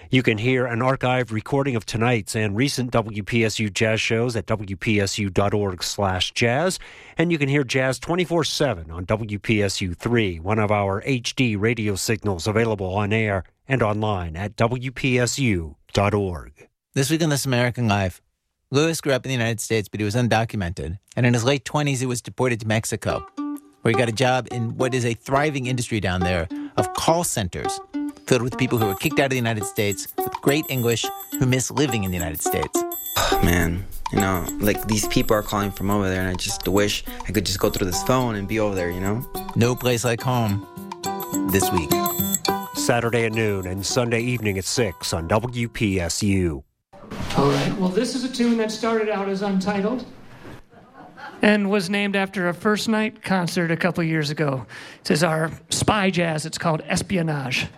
You can hear an archived recording of tonight's and recent WPSU jazz shows at wpsu.org/jazz, and you can hear jazz 24/7 on WPSU-3, one of our HD radio signals available on air and online at WPSU.org. This week on This American Life, Lewis grew up in the United States, but he was undocumented, and in his late 20s, he was deported to Mexico, where he got a job in what is a thriving industry down there of call centers, filled with people who were kicked out of the United States with great English who miss living in the United States. Man, these people are calling from over there, and I just wish I could just go through this phone and be over there, No place like home this week. Saturday at noon and Sunday evening at 6 on WPSU. All right, well, this is a tune that started out as Untitled and was named after a first night concert a couple years ago. This is our spy jazz. It's called Espionage.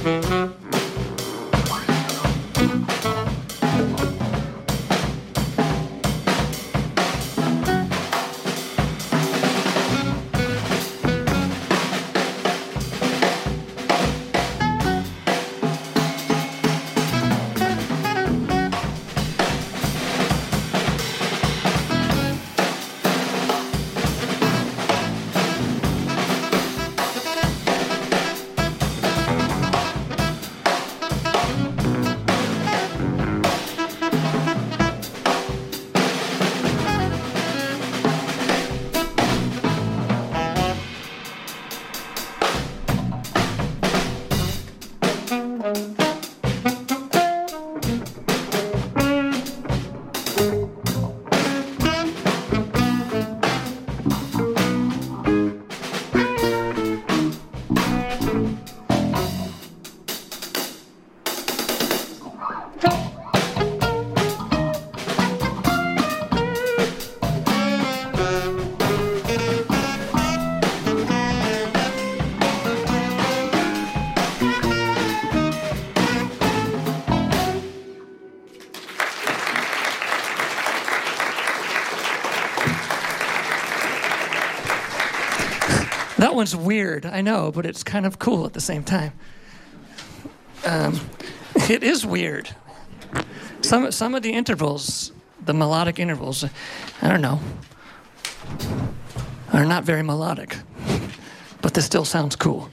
That one's weird, I know, but it's kind of cool at the same time. It is weird. Some of the intervals, the melodic intervals, I don't know, are not very melodic, but this still sounds cool.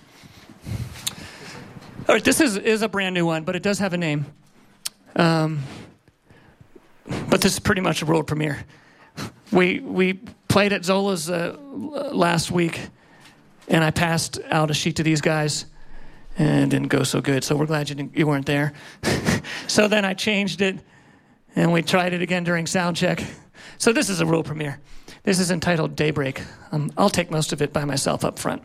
All right, this is a brand new one, but it does have a name. But this is pretty much a world premiere. We played at Zola's last week, and I passed out a sheet to these guys, and it didn't go so good, so we're glad you weren't there. So then I changed it, and we tried it again during sound check. So this is a world premiere. This is entitled Daybreak. I'll take most of it by myself up front.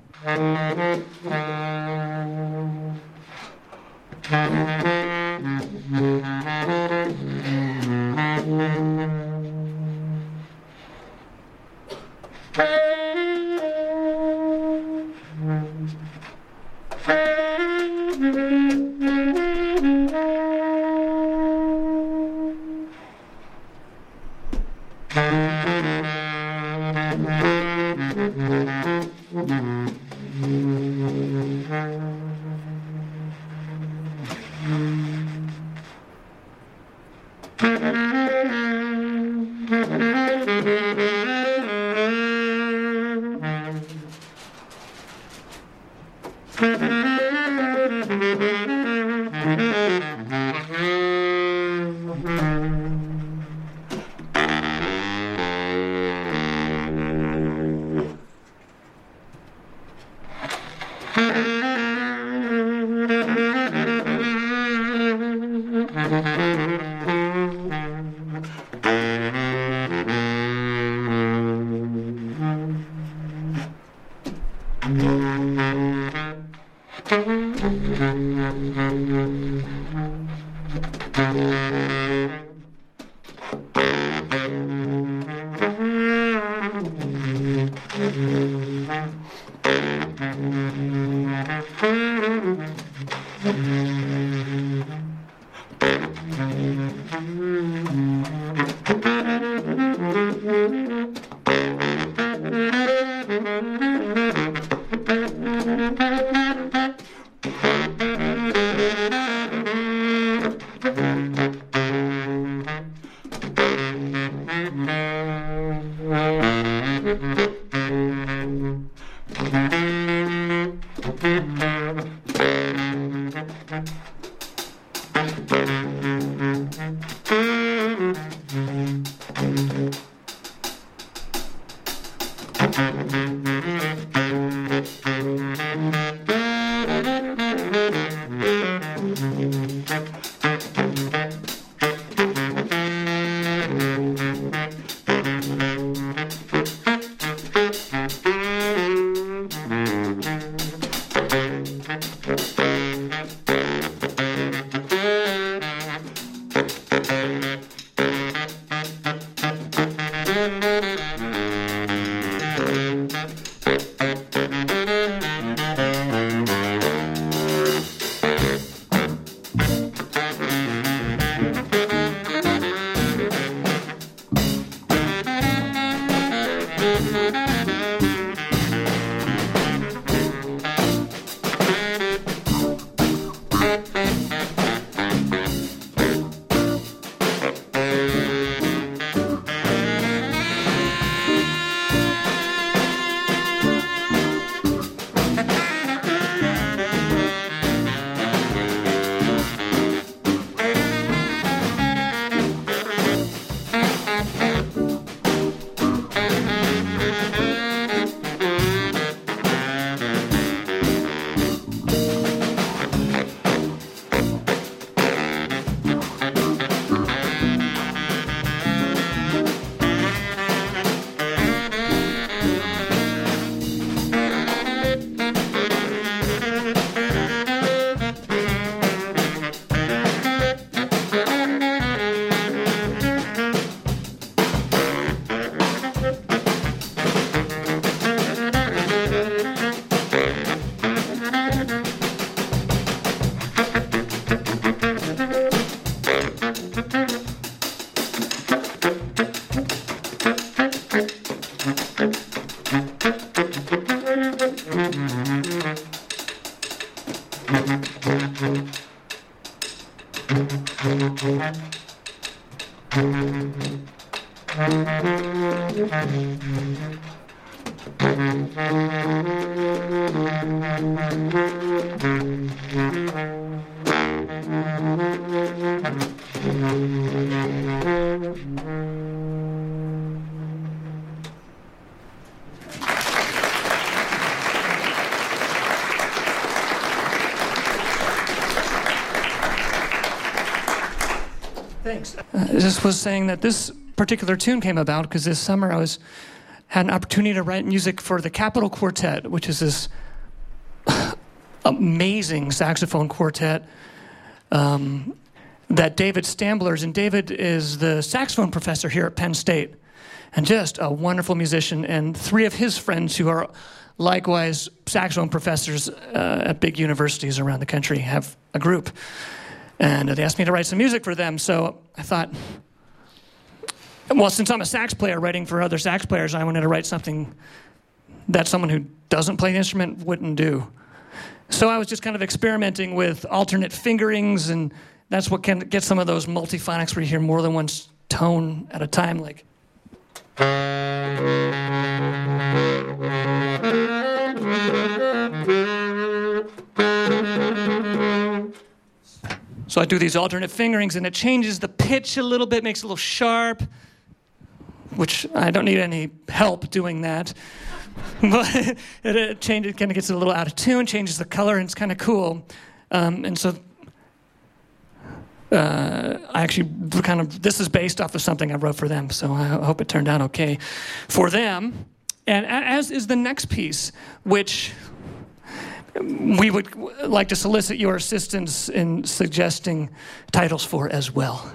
Thanks. Just was saying that this particular tune came about because this summer had an opportunity to write music for the Capitol Quartet, which is this amazing saxophone quartet that David Stamblers, and David is the saxophone professor here at Penn State, and just a wonderful musician, and three of his friends who are likewise saxophone professors at big universities around the country have a group. And they asked me to write some music for them, so I thought, well, since I'm a sax player writing for other sax players, I wanted to write something that someone who doesn't play the instrument wouldn't do. So I was just kind of experimenting with alternate fingerings, and that's what can get some of those multiphonics where you hear more than one tone at a time, like. So I do these alternate fingerings, and it changes the pitch a little bit, makes it a little sharp, which I don't need any help doing that. But it changes, kind of gets it a little out of tune, changes the color, and it's kind of cool. And so I actually this is based off of something I wrote for them, so I hope it turned out okay for them. And as is the next piece, which we would like to solicit your assistance in suggesting titles for as well.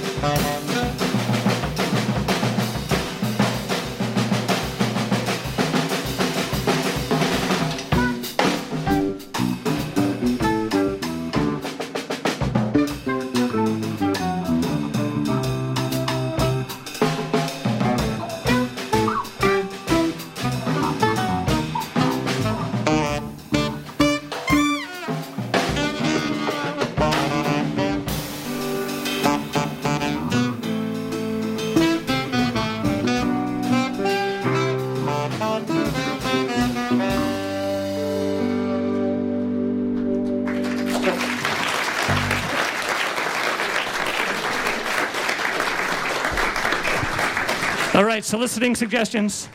All right, soliciting suggestions.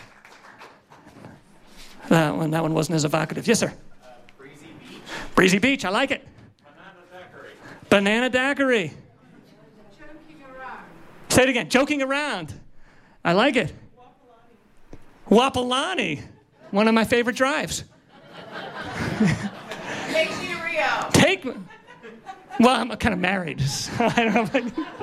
That one wasn't as evocative. Yes, sir. Breezy Beach. Breezy Beach, I like it. Banana daiquiri. Joking around. Say it again. Joking around. I like it. Wapalani. One of my favorite drives. Take me to Rio. Take. Well, I'm kind of married. So I don't know if I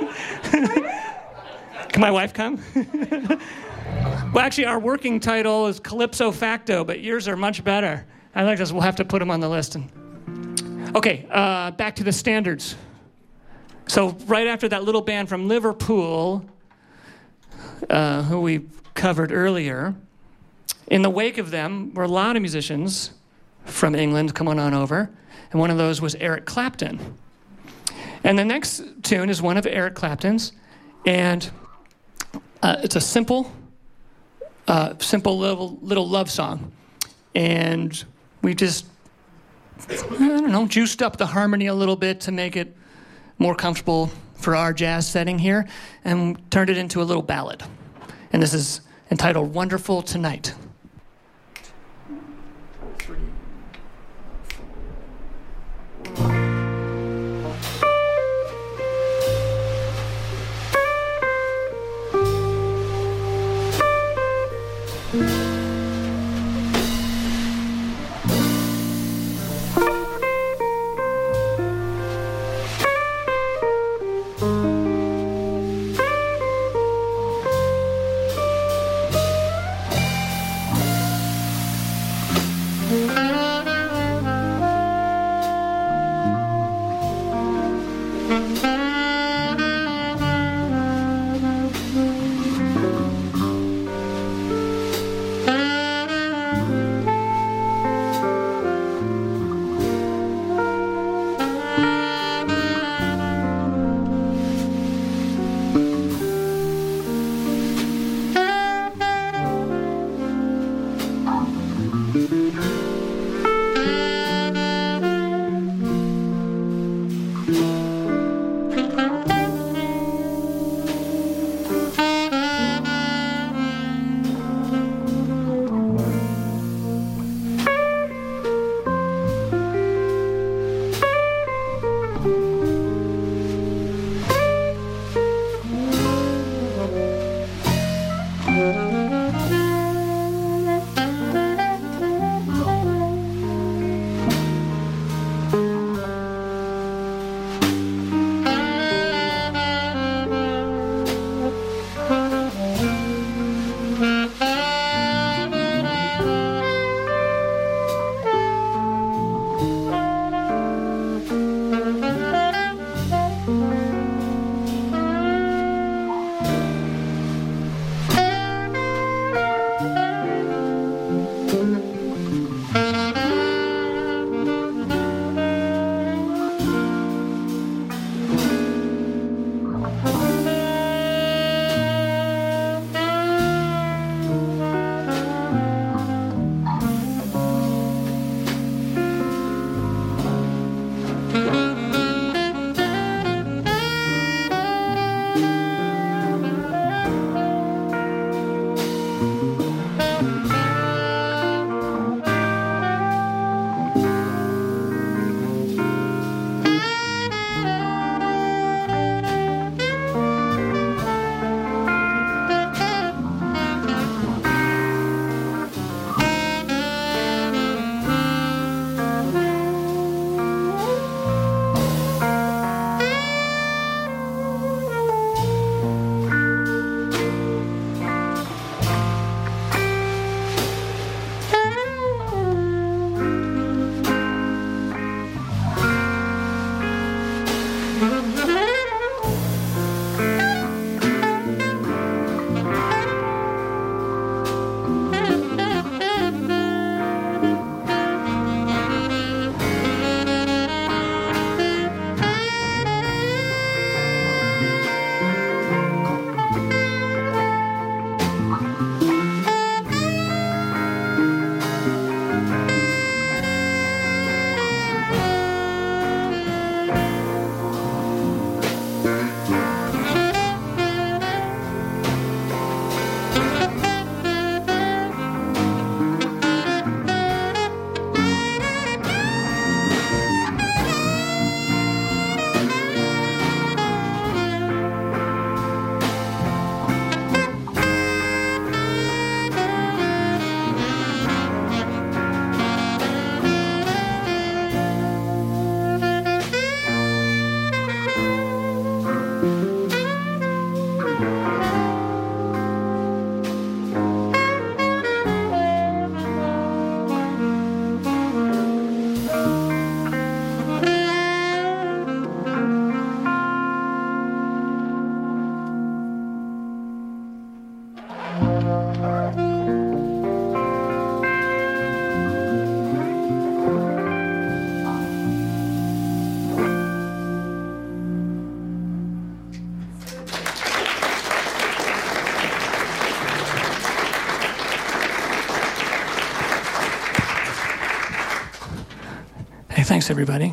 can my wife come? Well, actually, our working title is Calypso Facto, but yours are much better. I like this. We'll have to put them on the list. Okay, back to the standards. So right after that little band from Liverpool, who we covered earlier, in the wake of them were a lot of musicians from England coming on over, and one of those was Eric Clapton. And the next tune is one of Eric Clapton's, and it's a simple little love song. And we just, juiced up the harmony a little bit to make it more comfortable for our jazz setting here, and turned it into a little ballad. And this is entitled Wonderful Tonight. thanks, everybody.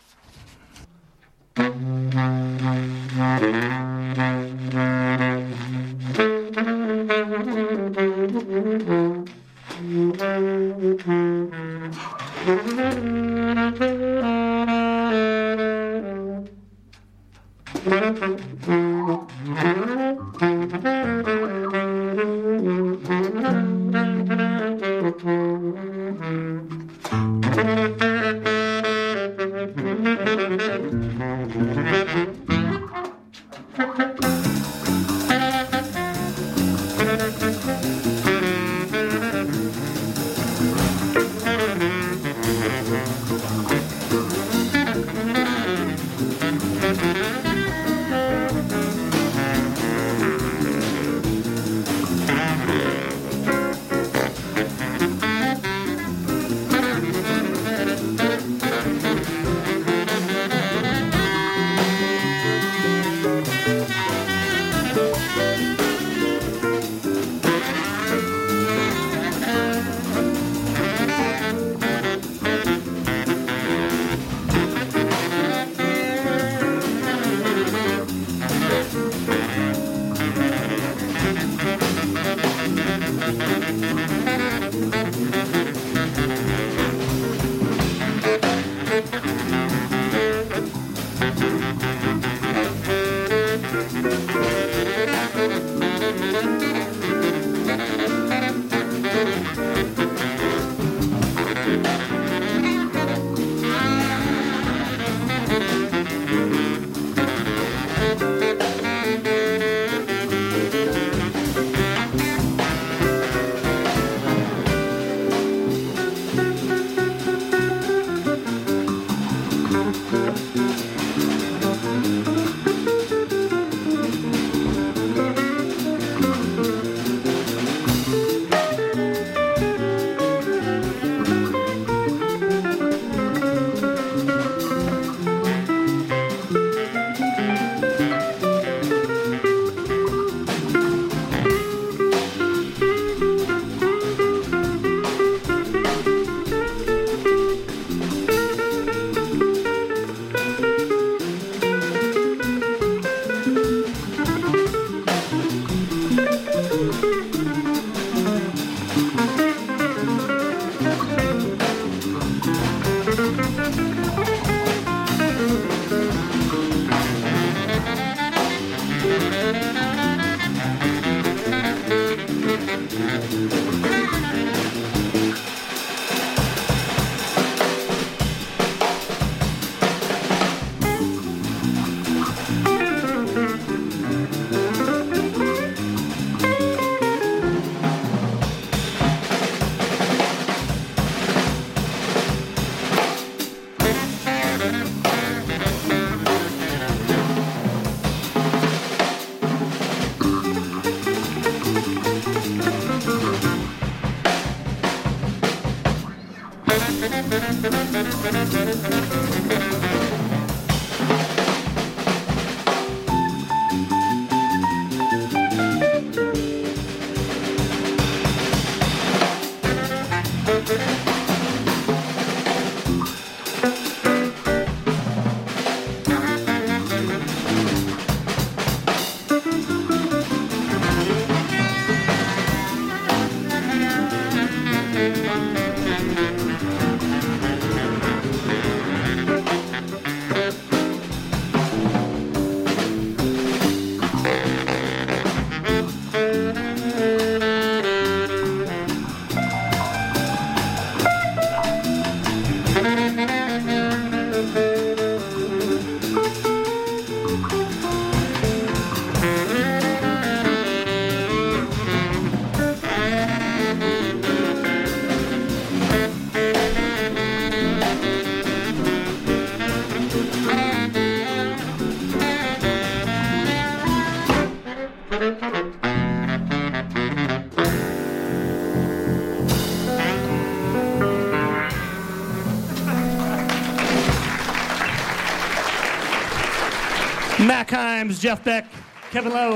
Mac Himes, Jeff Beck, Kevin Lowe.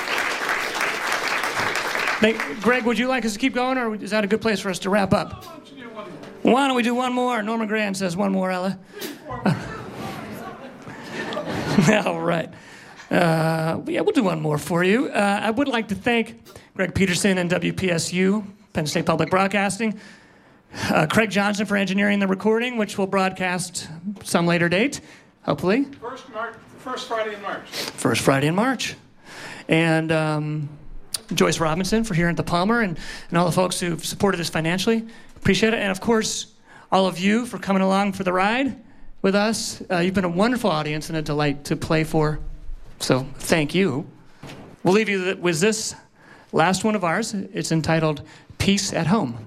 Hey, Greg, would you like us to keep going, or is that a good place for us to wrap up? Why don't we do one more? Norman Grant says one more, Ella. All right. Yeah, we'll do one more for you. I would like to thank Greg Peterson and WPSU, Penn State Public Broadcasting, Craig Johnson for engineering the recording, which will broadcast some later date, hopefully. First Friday in March. First Friday in March. And Joyce Robinson for here at the Palmer and all the folks who've supported us financially. Appreciate it. And, of course, all of you for coming along for the ride with us. You've been a wonderful audience and a delight to play for. So thank you. We'll leave you with this last one of ours. It's entitled Peace at Home.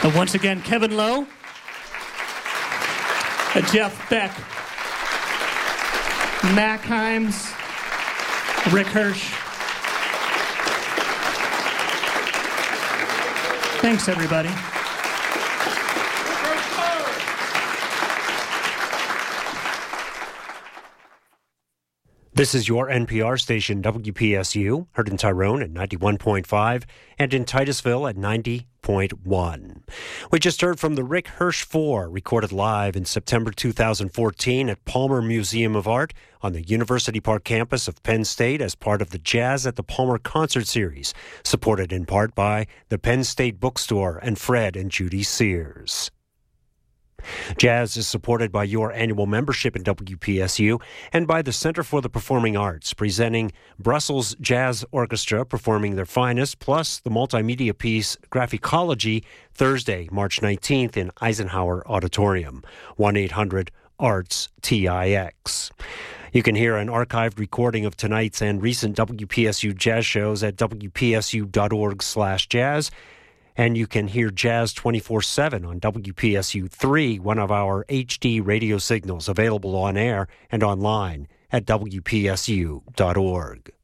Once again, Kevin Lowe, Jeff Beck, Mac Himes, Rick Hirsch. Thanks, everybody. This is your NPR station, WPSU, heard in Tyrone at 91.5 and in Titusville at 90.1. We just heard from the Rick Hirsch 4, recorded live in September 2014 at Palmer Museum of Art on the University Park campus of Penn State as part of the Jazz at the Palmer concert series, supported in part by the Penn State Bookstore and Fred and Judy Sears. Jazz is supported by your annual membership in WPSU and by the Center for the Performing Arts, presenting Brussels Jazz Orchestra performing their finest, plus the multimedia piece Graphicology, Thursday, March 19th in Eisenhower Auditorium, 1-800-ARTS-TIX. You can hear an archived recording of tonight's and recent WPSU jazz shows at wpsu.org/jazz. And you can hear Jazz 24/7 on WPSU 3, one of our HD radio signals available on air and online at WPSU.org.